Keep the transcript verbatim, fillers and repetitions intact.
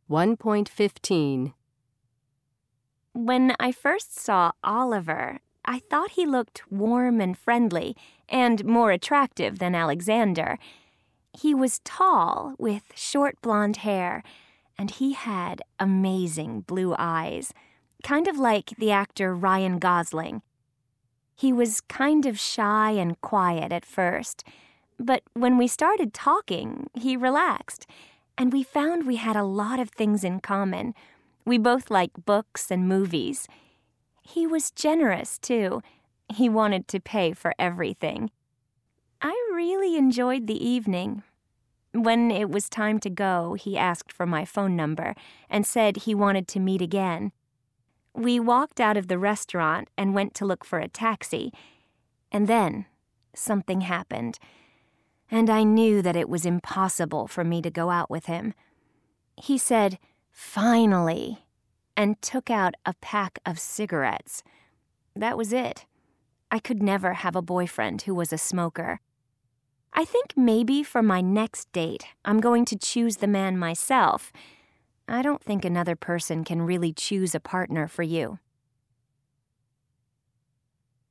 one point fifteen. When I first saw Oliver, I thought he looked warm and friendly and more attractive than Alexander. He was tall with short blonde hair, and he had amazing blue eyes, kind of like the actor Ryan Gosling. He was kind of shy and quiet at first, but when we started talking, he relaxed, and we found we had a lot of things in common. We both liked books and movies. He was generous, too. He wanted to pay for everything. I really enjoyed the evening. When it was time to go, he asked for my phone number and said he wanted to meet again. We walked out of the restaurant and went to look for a taxi. And then something happened, and I knew that it was impossible for me to go out with him. He said, "Finally," and took out a pack of cigarettes. That was it. I could never have a boyfriend who was a smoker. I think maybe for my next date, I'm going to choose the man myself. I don't think another person can really choose a partner for you.